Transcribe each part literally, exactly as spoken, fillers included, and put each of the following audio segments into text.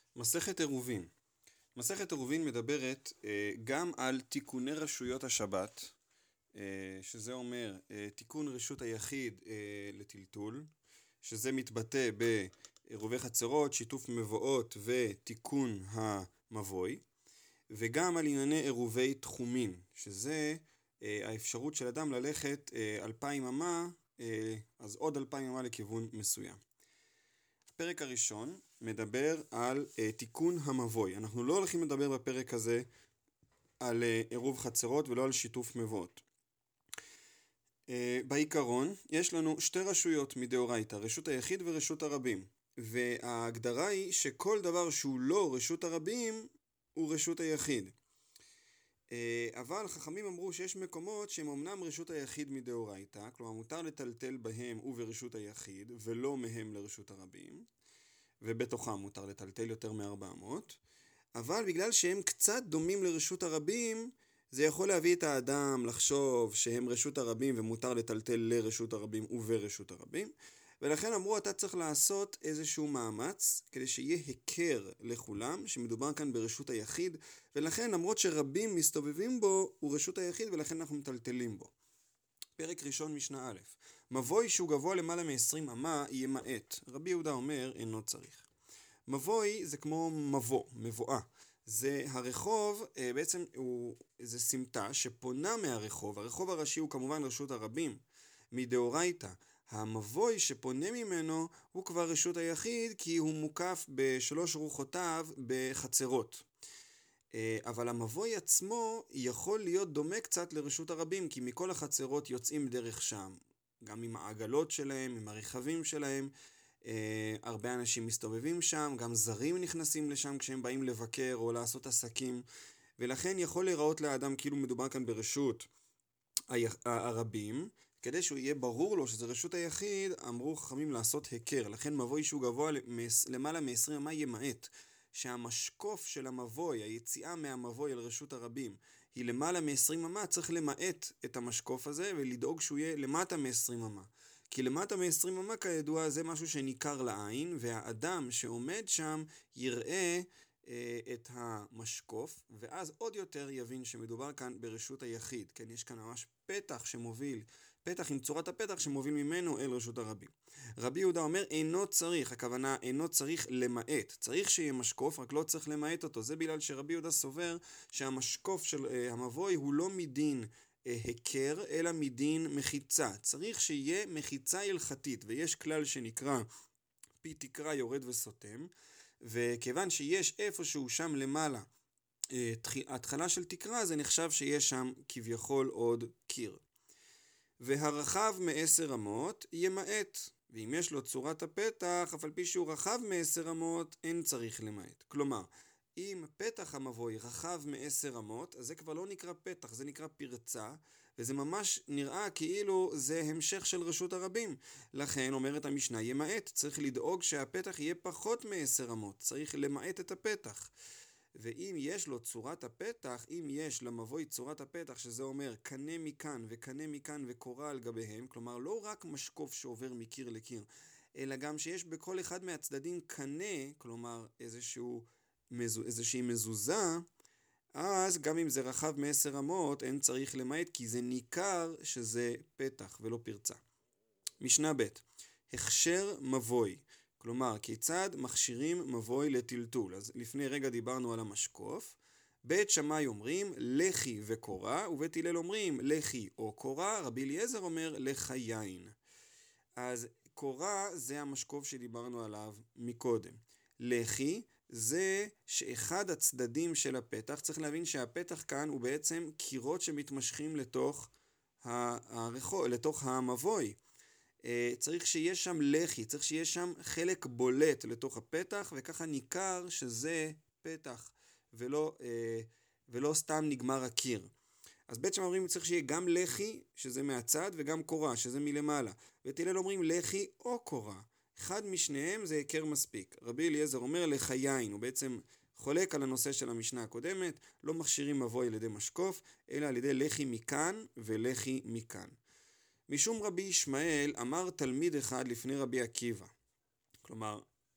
מסכת עירובין. מסכת עירובין מדברת אה, גם על תיקוני רשויות השבת, אה, שזה אומר אה, תיקון רשות היחיד אה, לטלטול, שזה מתבטא בעירובי חצרות, שיתוף מבואות ותיקון המבוי, וגם על ענייני עירובי תחומין, שזה אה, האפשרות של אדם ללכת אה, אלפיים אמה, אה, אז עוד אלפיים אמה לכיוון מסוים. הפרק הראשון מדבר על uh, תיקון המבוי. אנחנו לא הולכים לדבר בפרק הזה על uh, עירוב חצרות ולא על שיתוף מבואות. Uh, בעיקרון יש לנו שתי רשויות מדאורייתא, רשות היחיד ורשות הרבים. וההגדרה היא שכל דבר שהוא לא רשות הרבים הוא רשות היחיד. Uh, אבל חכמים אמרו שיש מקומות שהם אמנם רשות היחיד מדאורייתא, כלומר מותר לטלטל בהם וברשות היחיד ולא מהם לרשות הרבים. ובתוכם מותר לטלטל יותר מ-ארבע מאות, אבל בגלל שהם קצת דומים לרשות הרבים, זה יכול להביא את האדם לחשוב שהם רשות הרבים ומותר לטלטל לרשות הרבים וברשות הרבים, ולכן אמרו אתה צריך לעשות איזשהו מאמץ כדי שיהיה היכר לכולם שמדובר כאן ברשות היחיד, ולכן למרות שרבים מסתובבים בו הוא רשות היחיד ולכן אנחנו מטלטלים בו. פרק ראשון משנה א', מבוי שהוא גבוה למעלה מ-עשרים אמה ימעט. רבי יהודה אומר אינו צריך. מבוי זה כמו מבוא, מבואה. זה הרחוב, בעצם הוא, זה סמטה שפונה מהרחוב. הרחוב הראשי הוא כמובן רשות הרבים, מדאורייתא. המבוי שפונה ממנו הוא כבר רשות היחיד כי הוא מוקף בשלוש רוחותיו בחצרות. אבל המבוי עצמו יכול להיות דומה קצת לרשות הרבים, כי מכל החצרות יוצאים דרך שם, גם עם העגלות שלהם, עם הרכבים שלהם, הרבה אנשים מסתובבים שם, גם זרים נכנסים לשם כשהם באים לבקר או לעשות עסקים, ולכן יכול להיראות לאדם כאילו מדובר כאן ברשות הרבים, כדי שהוא יהיה ברור לו שזה רשות היחיד, אמרו חכמים לעשות היכר, לכן מבוי שהוא גבוה למעלה מ-עשרים אמה ימעט. שהמשקוף של המבוי, היציאה מהמבוי אל רשות הרבים, היא למעלה מ-עשרים אמה, צריך למעט את המשקוף הזה ולדאוג שהוא יהיה למטה מ-עשרים אמה. כי למטה מ-עשרים אמה כידוע זה משהו שניכר לעין, והאדם שעומד שם יראה אה, את המשקוף, ואז עוד יותר יבין שמדובר כאן ברשות היחיד. כן, יש כאן ממש פתח שמוביל, פתח עם צורת הפתח שמוביל ממנו אל רשות הרבים. רבי יהודה אומר אינו צריך, הכוונה אינו צריך למעט, צריך שיהיה משקוף, רק לא צריך למעט אותו. זה בגלל שרבי יהודה סובר שהמשקוף של uh, המבוי הוא לא מדין uh, היכר, אלא מדין מחיצה. צריך שיהיה מחיצה הלכתית, ויש כלל שנקרא פי תקרה יורד וסותם, וכיוון שיש איפשהו שם למעלה uh, התחלה של תקרה, זה נחשב שיש שם כביכול עוד קיר. והרחב מעשר אמות ימעט, ואם יש לו צורת הפתח, אף על פי שהוא רחב מעשר אמות, אין צריך למעט. כלומר, אם פתח המבוי רחב מעשר אמות, אז זה כבר לא נקרא פתח, זה נקרא פרצה, וזה ממש נראה כאילו זה המשך של רשות הרבים. לכן אומרת המשנה, ימעט, צריך לדאוג שהפתח יהיה פחות מעשר אמות, צריך למעט את הפתח. ואם יש לו צורת הפתח, אם יש למבוי צורת הפתח, שזה אומר קנה מכאן וקנה מכאן וקורה על גביהם, כלומר לא רק משקוף שעובר מקיר לקיר, אלא גם שיש בכל אחד מהצדדים קנה, כלומר איזשהו, איזושהי מזוזה, אז גם אם זה רחב מעשר אמות, אין צריך למעט, כי זה ניכר שזה פתח ולא פרצה. משנה ב' הכשר מבוי. כלומר, כיצד מכשירים מבוי לטלטול? אז לפני רגע דיברנו על המשקוף. בית שמאי אומרים לחי וקורה, ובית הלל אומרים לחי או קורה, רבי אליעזר אומר לחיין. אז קורה זה המשקוף שדיברנו עליו מקודם. לחי זה שאחד הצדדים של הפתח, צריך להבין שהפתח כאן הוא בעצם קירות שמתמשכים לתוך הרחוב, לתוך המבוי. צריך שיש שם לחי, צריך שיש שם חלק בולט לתוך הפתח, וככה ניכר שזה פתח, ולא, ולא סתם נגמר הקיר. אז בית שמאי אומרים צריך שיהיה גם לחי, שזה מהצד, וגם קורה, שזה מלמעלה. בית הלל אומרים לחי או קורה. אחד משניהם זה היכר מספיק. רבי אליעזר אומר לחיין, הוא בעצם חולק על הנושא של המשנה הקודמת, לא מכשירים מבוי על ידי משקוף, אלא על ידי לחי מכאן ולחי מכאן. משום רבי ישמעאל אמר תלמיד אחד לפני רבי עקיבא. כלומר,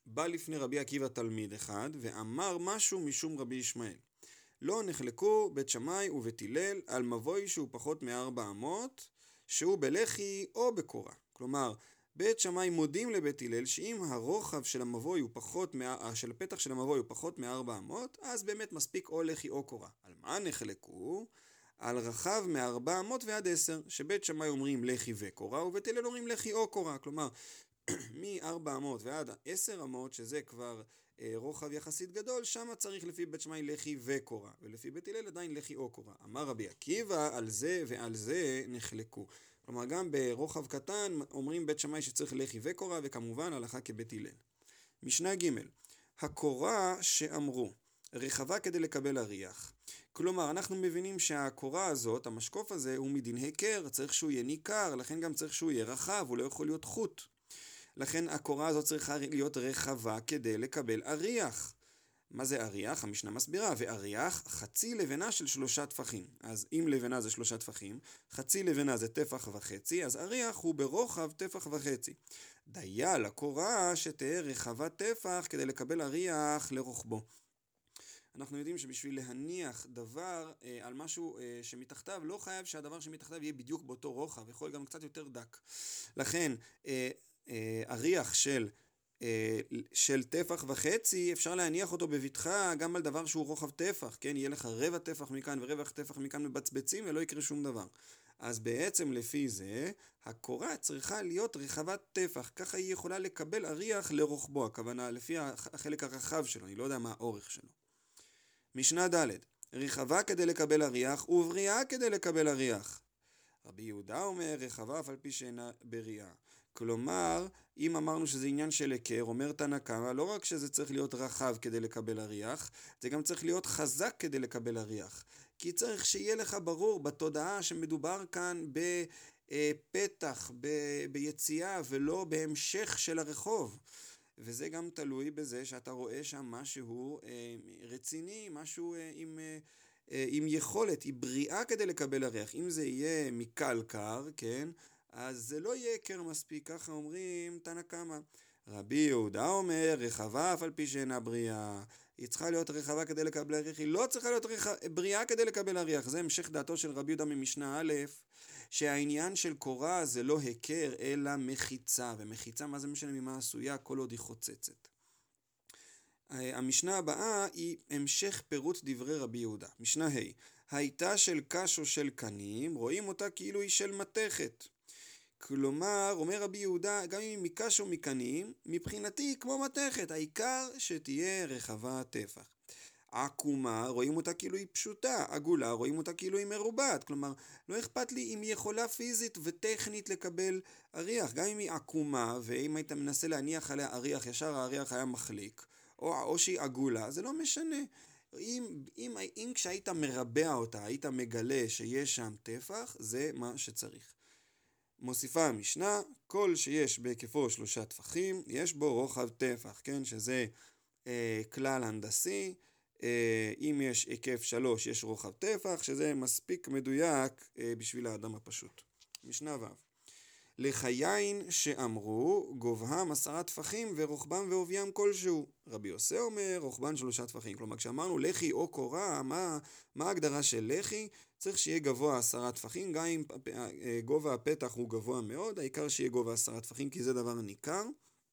בא לפני רבי עקיבא תלמיד אחד ואמר משהו משום רבי ישמעאל. לא נחלקו בית שמאי ובית הלל על מבוי שהוא פחות מארבע אמות, שהוא בלחי או בקורה. כלומר, בית שמאי מודים לבית הלל שאם הרוחב של המבוי הוא פחות, של הפתח של המבוי הוא פחות מארבע אמות, אז באמת מספיק או לחי או קורה. על מה נחלקו? על רחב מארבע אמות ועד עשר, שבית שמאי אומרים לחי וקורה, ובית הלל אומרים לחי או קורה. כלומר, מ-ארבע אמות ועד עשר אמות, שזה כבר אה, רוחב יחסית גדול, שם צריך לפי בית שמאי לחי וקורה, ולפי בית הלל עדיין לחי או קורה. אמר רבי עקיבא, על זה ועל זה נחלקו. כלומר, גם ברוחב קטן אומרים בית שמאי שצריך לחי וקורה, וכמובן הלכה כבית הלל. משנה ג' הקורה שאמרו, רחבה כדי לקבל אריח. כלומר, אנחנו מבינים שהקורה הזאת, המשקוף הזה, הוא מדין היכר, צריך שהוא יהיה ניכר, לכן גם צריך שהוא יהיה רחב, הוא לא יכול להיות חוט. לכן הקורה הזאת צריכה להיות רחבה כדי לקבל אריח. מה זה אריח? המשנה מסבירה, ואריח חצי לבנה של שלושה טפחים. אז אם לבנה זה שלושה טפחים, חצי לבנה זה טפח וחצי, אז אריח הוא ברוחב טפח וחצי. דיה לקורה שתהיה רחבה טפח כדי לקבל אריח לרוחבו. אנחנו יודעים שבשביל להניח דבר אה, על משהו אה, שמתחתיו, לא חייב שהדבר שמתחתיו יהיה בדיוק באותו רוחב, יכול גם קצת יותר דק. לכן, אה, אה, אריח של, אה, של טפח וחצי, אפשר להניח אותו בבטחה גם על דבר שהוא רוחב טפח, כן? יהיה לך רבע טפח מכאן ורבע טפח מכאן מבצבצים ולא יקרה שום דבר. אז בעצם לפי זה, הקורה צריכה להיות רחבת טפח, ככה היא יכולה לקבל אריח לרוחבו, הכוונה לפי החלק הרחב שלו, אני לא יודע מה האורך שלו. משנה ד' רחבה כדי לקבל אריח ובריאה כדי לקבל אריח. רבי יהודה אומר רחבה אף על פי שאינה בריאה. כלומר, אם אמרנו שזה עניין של היכר, אומר תנא קמא, לא רק שזה צריך להיות רחב כדי לקבל אריח, זה גם צריך להיות חזק כדי לקבל אריח. כי צריך שיהיה לך ברור בתודעה שמדובר כאן בפתח, ב- ביציאה ולא בהמשך של הרחוב. וזה גם תלוי בזה שאתה רואה שם משהו אה, רציני, משהו אה, עם, אה, אה, עם יכולת, היא בריאה כדי לקבל אריח. אם זה יהיה מקלקר, כן, אז זה לא יהיה היכר מספיק, ככה אומרים תנא קמא. רבי יהודה אומר, רחבה אף על פי שאינה בריאה. היא צריכה להיות רחבה כדי לקבל אריח, היא לא צריכה להיות רח... בריאה כדי לקבל אריח. זה המשך דעתו של רבי יהודה ממשנה א', שהעניין של קורה זה לא היכר אלא מחיצה, ומחיצה מה זה משנה ממה עשויה כל עוד היא חוצצת. המשנה הבאה היא המשך פירוט דברי רבי יהודה. משנה ה' הייתה של קש או של קנים, רואים אותה כאילו היא של מתכת. כלומר, אומר רבי יהודה, גם אם היא מקש או מקנים, מבחינתי היא כמו מתכת, העיקר שתהיה רחבה טפח. עקומה, רואים אותה כאילו היא פשוטה, עגולה, רואים אותה כאילו היא מרובעת, כלומר, לא אכפת לי אם היא יכולה פיזית וטכנית לקבל אריח, גם אם היא עקומה, ואם היית מנסה להניח עליה אריח, ישר האריח היה מחליק, או, או שהיא עגולה, זה לא משנה. אם, אם, אם כשהיית מרבע אותה, היית מגלה שיש שם טפח, זה מה שצריך. מוסיפה המשנה, כל שיש בהיקפו שלושה טפחים, יש בו רוחב טפח, כן, שזה אה, כלל הנדסי, אה, אם יש היקף שלוש, יש רוחב טפח, שזה מספיק מדויק אה, בשביל האדם הפשוט. משנה ו' לחיין שאמרו, גובהם עשרה טפחים ורוחבם ועוביים כלשהו. רבי יוסי אומר, רוחבן שלושה טפחים. כלומר, כשאמרנו לחי או קורה, מה, מה ההגדרה של לחי? צריך שיהיה גבוה עשרה טפחים, גם אם גובה הפתח הוא גבוה מאוד, העיקר שיהיה גובה עשרה טפחים, כי זה דבר ניכר.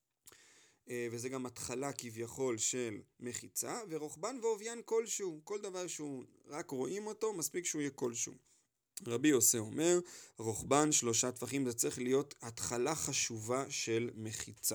וזה גם התחלה כביכול של מחיצה, ורוחבן ועוביין כלשהו. כל דבר שהוא רק רואים אותו, מספיק שהוא יהיה כלשהו. רבי יוסי אומר, רוחבן שלושה טפחים, זה צריך להיות התחלה חשובה של מחיצה.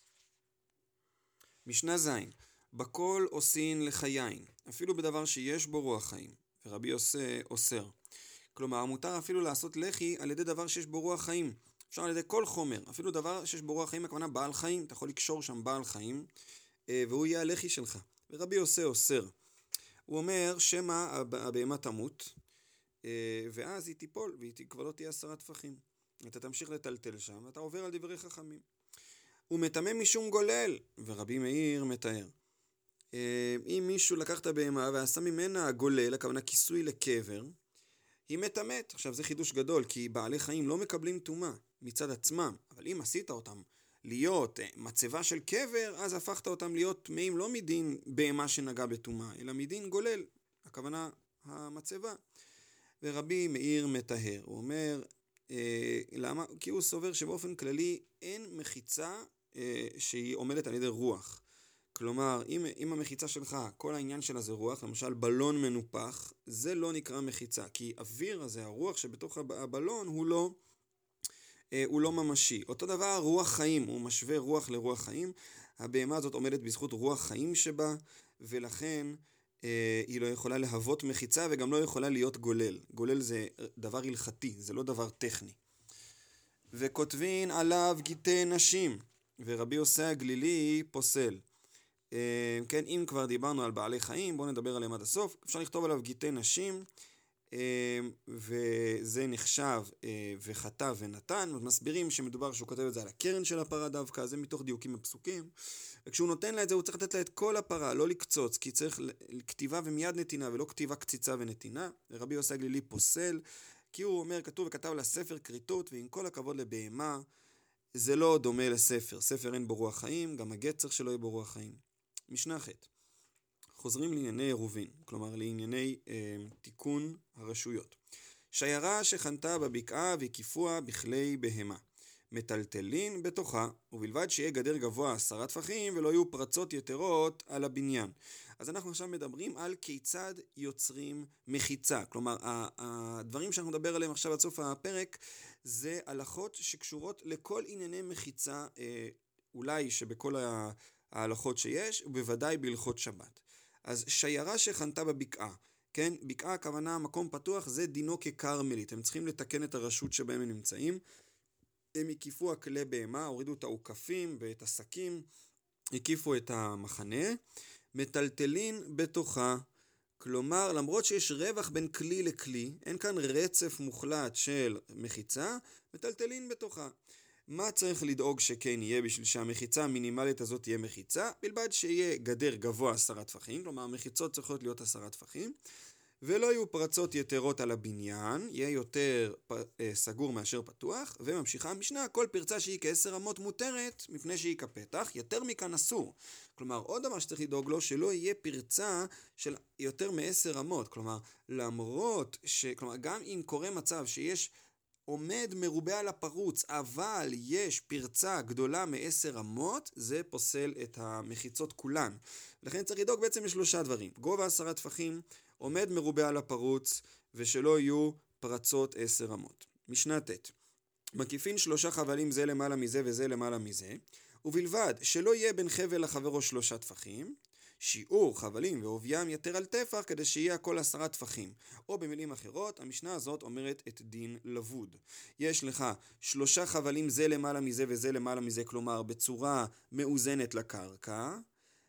משנה ז' בכל עושין לחיין, אפילו בדבר שיש בו רוח חיים, ורבי יוסי אוסר. כלומר, מותר אפילו לעשות לחי על ידי דבר שיש בו רוח חיים. אפשר על ידי כל חומר, אפילו דבר שיש בו רוח חיים, הכוונה בעל חיים, אתה יכול לקשור שם בעל חיים, והוא יהיה הלחי שלך. ורבי יוסי אוסר. הוא אומר, שמה הבהמה תמות, ואז היא תיפול, והיא כבר לא תהיה עשרה טפחים. אתה תמשיך לטלטל שם, ואתה עובר על דברי חכמים. הוא מטמא משום גולל, ורבי מאיר מתאר. אם מישהו לקח את הבהמה ועשה ממנה גולל, הכוונה כיסוי לקבר, היא מטמאת. עכשיו זה חידוש גדול, כי בעלי חיים לא מקבלים טומאה מצד עצמם, אבל אם עשית אותם להיות מצבה של קבר, אז הפכת אותם להיות טמאים לא מדין בהמה שנגע בטומאה, אלא מדין גולל, הכוונה המצבה. ורבי מאיר מטהר, הוא אומר, אה, למה? כי הוא סובר שבאופן כללי אין מחיצה אה, שהיא עומדת על ידי רוח. כלומר, אם, אם המחיצה שלך, כל העניין שלה זה רוח, למשל בלון מנופח, זה לא נקרא מחיצה, כי אוויר הזה, הרוח שבתוך הבלון, הוא לא, אה, הוא לא ממשי. אותו דבר, רוח חיים, הוא משווה רוח לרוח חיים, הבהמה הזאת עומדת בזכות רוח חיים שבה, ולכן אה, היא לא יכולה להוות מחיצה, וגם לא יכולה להיות גולל. גולל זה דבר הלכתי, זה לא דבר טכני. וכותבין עליו גיטי נשים, ורבי יוסי הגלילי פוסל. כן, אם כבר דיברנו על בעלי חיים, בואו נדבר עליהם עד הסוף. אפשר לכתוב עליו גיטי נשים, וזה נחשב וחטא ונתן. מסבירים שמדובר שהוא כותב את זה על הקרן של הפרה דווקא, זה מתוך דיוקים בפסוקים. וכשהוא נותן לה את זה, הוא צריך לתת לה את כל הפרה, לא לקצוץ, כי צריך כתיבה ומיד נתינה, ולא כתיבה קציצה ונתינה. רבי יוסי הגלילי פוסל, כי הוא אומר, כתוב וכתב לה ספר כריתות, ועם כל הכבוד לבהמה, זה לא דומה לספר. ספר אין בו רוח חיים, גם הגט צריך שלא יהיה בו רוח חיים. משנה ח' חוזרים לענייני עירובין, כלומר לענייני אה, תיקון הרשויות. שיירה שחנתה בבקעה והקיפוה בכלי בהמה, מטלטלין בתוכה, ובלבד שיהיה גדר גבוה עשרה טפחים ולא יהיו פרצות יתרות על הבניין. אז אנחנו עכשיו מדברים על כיצד יוצרים מחיצה, כלומר הדברים שאנחנו נדבר עליהם עכשיו עד סוף הפרק, זה הלכות שקשורות לכל ענייני מחיצה, אה, אולי שבכל ה... ההלכות שיש, ובוודאי בהלכות שבת. אז שיירה שחנתה בבקעה, כן? בקעה הכוונה, מקום פתוח, זה דינו כקרמלית. הם צריכים לתקן את הרשות שבהם הם נמצאים. הם הקיפו הכלי בהמה, הורידו את העוקפים ואת הסכים, הקיפו את המחנה, מטלטלין בתוכה. כלומר, למרות שיש רווח בין כלי לכלי, אין כאן רצף מוחלט של מחיצה, מטלטלין בתוכה. מה צריך לדאוג שכן יהיה בשביל שהמחיצה המינימלית הזאת תהיה מחיצה? בלבד שיהיה גדר גבוה עשרה טפחים, כלומר המחיצות צריכות להיות עשרה טפחים, ולא יהיו פרצות יתרות על הבניין, יהיה יותר פ... סגור מאשר פתוח, וממשיכה המשנה, כל פרצה שהיא כעשר אמות מותרת, מפני שהיא כפתח, יותר מכאן אסור. כלומר, עוד דבר שצריך לדאוג לו, שלא יהיה פרצה של יותר מעשר אמות, כלומר, למרות ש... כלומר, גם אם קורה מצב שיש עומד מרובה על הפרוץ, אבל יש פרצה גדולה מעשר אמות, זה פוסל את המחיצות כולן. לכן צריך לדאוג בעצם לשלושה דברים. גובה עשרה טפחים, עומד מרובה על הפרוץ, ושלא יהיו פרצות עשר אמות. משנה ט' מקיפין שלושה חבלים זה למעלה מזה וזה למעלה מזה, ובלבד שלא יהיה בין חבל לחברו שלושה טפחים, שיעור חבלים ועוביים יתר על טפח כדי שיהיה הכל עשרה טפחים. או במילים אחרות, המשנה הזאת אומרת את דין לבוד. יש לך שלושה חבלים זה למעלה מזה וזה למעלה מזה, כלומר בצורה מאוזנת לקרקע,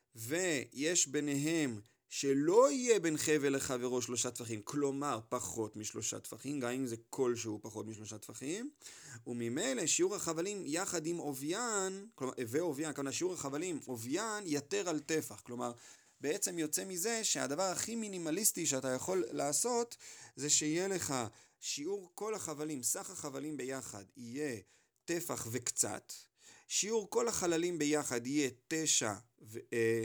ויש ביניהם שלא יהיה בין חבל לחברו שלושה טפחים, כלומר פחות משלושה טפחים, גם אם זה כלשהו פחות משלושה טפחים, וממילא שיעור החבלים יחד עם עוביין, כלומר, ועוביין, כלומר שיעור החבלים עוביין יתר על טפח, כלומר בעצם יוצא מזה שהדבר הכי מינימליסטי שאתה יכול לעשות, זה שיהיה לך שיעור כל החבלים, סך החבלים ביחד יהיה טפח וקצת, שיעור כל החללים ביחד יהיה תשע ו... אה,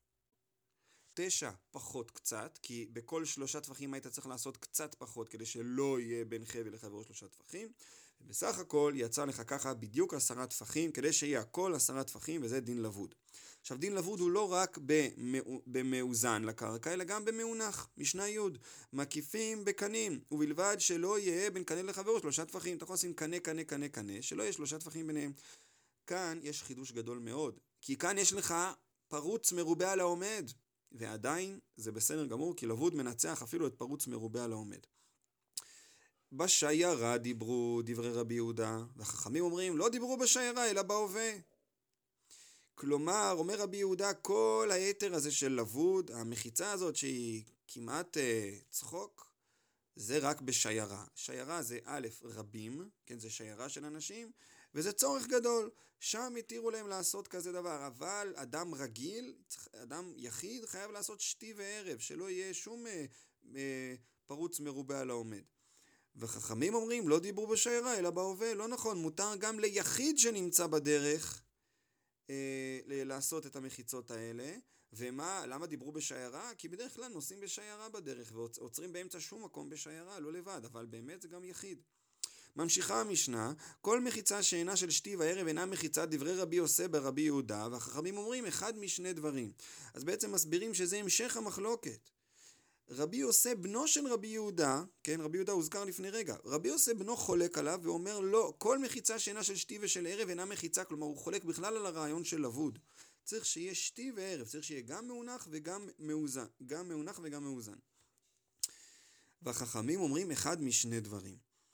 תשע פחות קצת, כי בכל שלושה טפחים היית צריך לעשות קצת פחות, כדי שלא יהיה בין חבל לחברו שלושה טפחים, ובסך הכל יצא לך ככה בדיוק עשרה טפחים, כדי שיהיה הכל עשרה טפחים, וזה דין לבוד. עכשיו דין לבוד הוא לא רק במאוזן לקרקע, אלא גם במאונח. משנה י' מקיפים בקנים, ובלבד שלא יהיה בין קנה לחברו שלושה טפחים. אתה יכול לשים קנה, קנה, קנה, קנה, שלא יהיה שלושה טפחים ביניהם. כאן יש חידוש גדול מאוד, כי כאן יש לך פרוץ מרובה על העומד, ועדיין זה בסדר גמור, כי לבוד מנצח אפילו את פרוץ מרובה על העומד. בשיירה דיברו דברי רבי יהודה, והחכמים אומרים לא דיברו בשיירה אלא בהווה. כלומר, אומר רבי יהודה, כל היתר הזה של לבוד, המחיצה הזאת שהיא כמעט אה, צחוק, זה רק בשיירה. שיירה זה א' רבים, כן, זה שיירה של אנשים, וזה צורך גדול. שם התירו להם לעשות כזה דבר, אבל אדם רגיל, אדם יחיד, חייב לעשות שתי וערב, שלא יהיה שום אה, אה, פרוץ מרובה על העומד. וחכמים אומרים, לא דיברו בשיירה, אלא בהווה. לא נכון, מותר גם ליחיד שנמצא בדרך אה, לעשות את המחיצות האלה. ומה, למה דיברו בשיירה? כי בדרך כלל נוסעים בשיירה בדרך ועוצרים באמצע שום מקום בשיירה, לא לבד, אבל באמת זה גם יחיד. ממשיכה המשנה, כל מחיצה שאינה של שתי וערב אינה מחיצת דברי רבי יוסי ברבי יהודה, והחכמים אומרים אחד משני דברים. אז בעצם מסבירים שזה המשך המחלוקת. רבי יוסי בנו של רבי יהודה, כן, רבי יהודה הוזכר לפני רגע, רבי יוסי בנו חולק עליו ואומר לא, כל מחיצה שאינה של שתי ושל ערב אינה מחיצה, כלומר הוא חולק בכלל על הרעיון של לבוד. צריך שיהיה שתי וערב, צריך שיהיה גם מאונח וגם מאוזן, גם מאונח וגם מאוזן. והחכמים אומרים אחד משני דברים.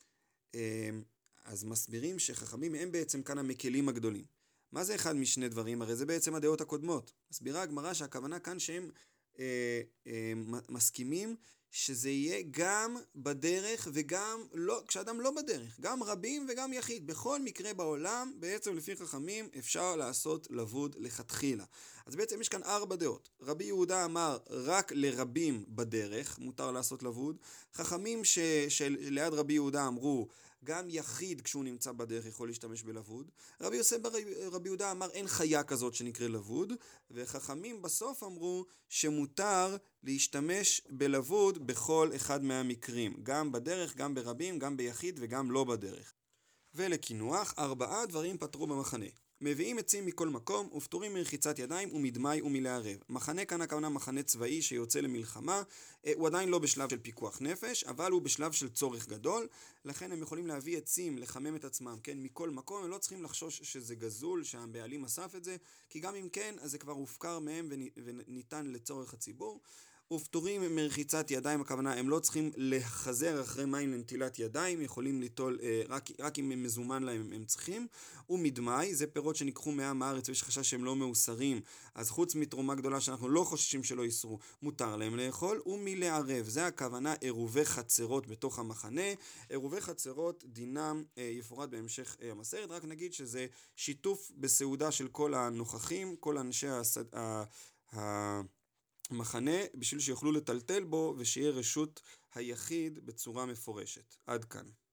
אז מסבירים שחכמים הם בעצם כאן המקלים הגדולים. מה זה אחד משני דברים? הרי זה בעצם הדעות הקודמות. מסבירה הגמרא שהכוונה כאן שהם אה, אה, מסכימים שזה יהיה גם בדרך וגם לא, כשאדם לא בדרך, גם רבים וגם יחיד. בכל מקרה בעולם, בעצם לפי חכמים אפשר לעשות לבוד לכתחילה. אז בעצם יש כאן ארבע דעות. רבי יהודה אמר רק לרבים בדרך, מותר לעשות לבוד. חכמים ש, שליד רבי יהודה אמרו, גם יחיד כשהוא נמצא בדרך יכול להשתמש בלבוד. רבי יוסי ברבי יהודה אמר אין חיה כזאת שנקרא לבוד, וחכמים בסוף אמרו שמותר להשתמש בלבוד בכל אחד מהמקרים, גם בדרך, גם ברבים, גם ביחיד וגם לא בדרך. ולקינוח, ארבעה דברים פתרו במחנה. מביאים עצים מכל מקום ופטורים מרחיצת ידיים ומדמי ומלערב. מחנה כאן הכוונה מחנה צבאי שיוצא למלחמה, הוא עדיין לא בשלב של פיקוח נפש, אבל הוא בשלב של צורך גדול, לכן הם יכולים להביא עצים, לחמם את עצמם, כן, מכל מקום, הם לא צריכים לחשוש שזה גזול, שהבעלים אסף את זה, כי גם אם כן, אז זה כבר הופקר מהם וניתן לצורך הציבור. ופטורים מרחיצת ידיים, הכוונה הם לא צריכים לחזר אחרי מים לנטילת ידיים, יכולים ליטול אה, רק, רק אם הם מזומן להם הם צריכים. ומדמי, זה פירות שניקחו מעם הארץ ויש חשש שהם לא מאוסרים, אז חוץ מתרומה גדולה שאנחנו לא חוששים שלא יסרו, מותר להם לאכול. ומלערב, זה הכוונה עירובי חצרות בתוך המחנה. עירובי חצרות דינם אה, יפורט בהמשך אה, המסכת, רק נגיד שזה שיתוף בסעודה של כל הנוכחים, כל אנשי הסד... ה... ה... מחנה, בשביל שיוכלו לטלטל בו ושיהיה רשות היחיד בצורה מפורשת. עד כאן.